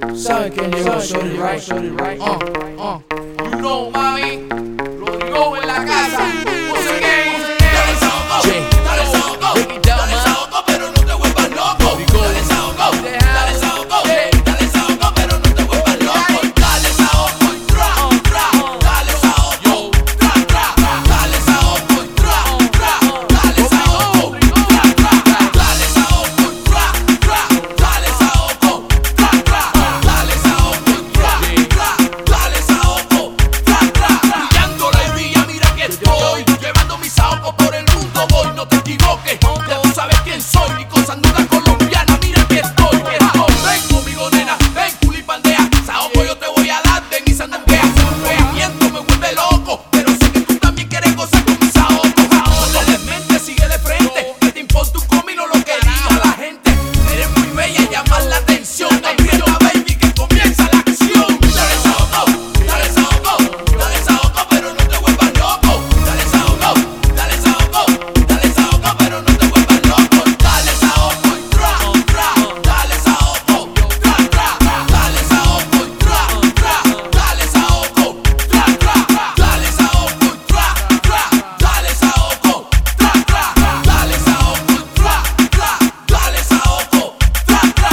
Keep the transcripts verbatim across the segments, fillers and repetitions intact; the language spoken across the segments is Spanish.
¿Sabes quién llegó? Shorty right, Shorty right. Uh, uh. You know, mami, Rodrigo en la casa. Once again, dale saoco, dale saoco, dale saoco, pero no te vuelvas loco. Dale saoco, dale saoco, dale saoco, pero no te vuelvas loco. Dale saoco y tra, tra, dale saoco, tra, tra, dale saoco y tra, tra, dale saoco, tra, tra, dale saoco y tra, tra, dale saoco, tra, tra, dale saoco y tra, tra, dale saoco, tra, tra, brillando la villa, mira que estoy llevando mi saoco por el mundo voy, no te equivoques, ya tú sabes quién soy, ni con sanduna colombiana, mira que estoy, que estoy, ven conmigo nena, ven culipandea, saoco yo te voy a dar, ven y sandunguea, ese movimiento me vuelve loco, pero sé que tú también quieres gozar con mi saoco, no te desmentes, sigue de frente, que te importa un comino lo que diga la gente, eres muy bella y llamas la atención, aprieta baby que comienza la acción, dale saoco, dale saoco, dale saoco, pero no te vuelvas loco, dale saoco, dale saoco, dale saoco, pero no te vuelvas loco, dale saoco y tra, tra, dale saoco, tra, tra, dale saoco y tra, tra, dale saoco, tra, tra, dale saoco y tra, tra, dale saoco, tra, tra, dale saoco y tra, tra, dale saoco, tra, tra.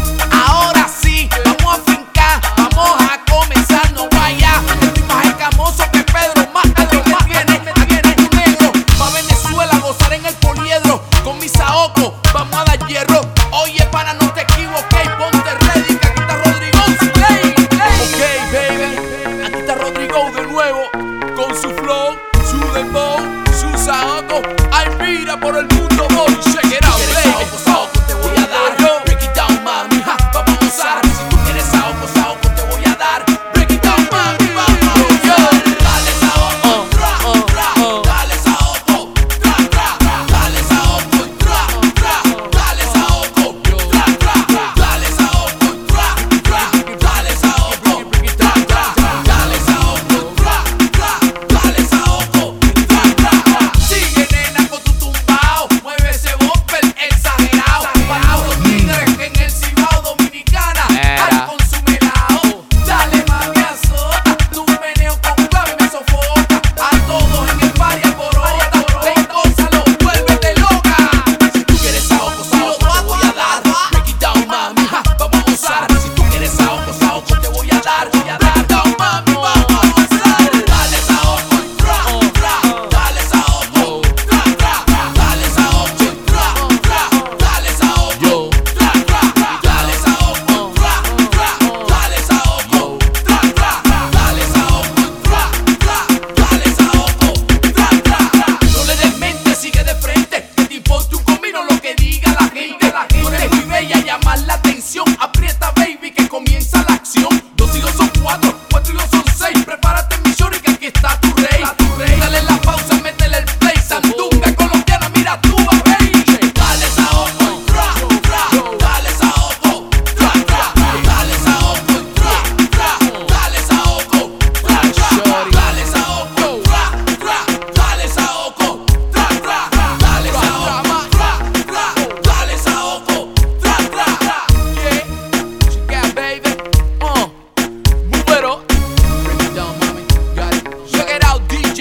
Ahora sí, vamos a fincar, vamos a comenzar, no vaya, estoy más escamoso que Pedro, más Pedro que tiene, viene un negro, pa' Venezuela a gozar en el poliedro, con mi saoco, vamos a dar hierro, oye pana no te equivoques, ponte ready, que aquí está Rodrigo, play, play. Ok baby, aquí está Rodrigo de nuevo, con su flow, su dembow, su saoco, ay mira por el mundo voy, check it out, play. Saoco, saoco te voy a dar, break it down mami, ja, vamos a gozar, si tú quieres saoco, saoco te voy a dar, break it down mami, vamos a gozar, dale saoco, tra, tra, dale saoco, tra, tra, dale saoco, tra, tra, dale saoco, tra, tra, dale saoco, tra, tra, dale saoco, tra, tra, dale saoco, tra, tra, dale saoco, tra, tra, sigue nena con tu tumbao, mueve ese bumper exagerado, para los tigres que en el Cibao Dominicana hay con su melao, dale mami azota, tu meneo con clave me sofoca, a todos en el party alborota, ven gózalo, vuélvete loca, si tú quieres saoco, saoco te voy a dar, break it down mami, ja, vamos a gozar, si tú quieres saoco, saoco te voy a dar, break it down mami, vamos a gozar, dale saoco y tra, tra, dale saoco, tra, tra, dale saoco y tra, tra, dale saoco, tra, tra, dale saoco, tra, tra, dale saoco, tra, tra, dale saoco y tra, tra, dale saoco, tra, tra, no le des mente, sigue de frente, que te importa un comino lo que diga la gente, la gente, tú eres muy bella, llamas la atención, aprieta baby que comienza la acción, dos y dos son cuatro, cuatro y dos son seis, prepárate mi shorty que aquí está tu rey, dale la pausa, métele el play, sandunga colombiana, mira tú a ver, dale saoco, tra, tra, dale saoco, tra, tra, dale saoco, tra, tra, dale saoco, tra, tra, dale saoco, tra, tra, dale saoco, tra, tra, dale saoco, tra, tra, dale saoco, tra, tra, yeah, she got baby, uh, move it up, break it down mommy, got it, check it out D J,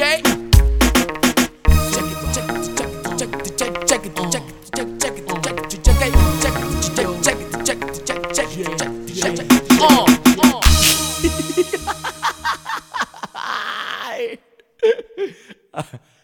check it, check it, check it, check it, check it, check it, check it, check it, check it, check it, check it, check it, check it, check it, check it, check it, check it, uh, uh.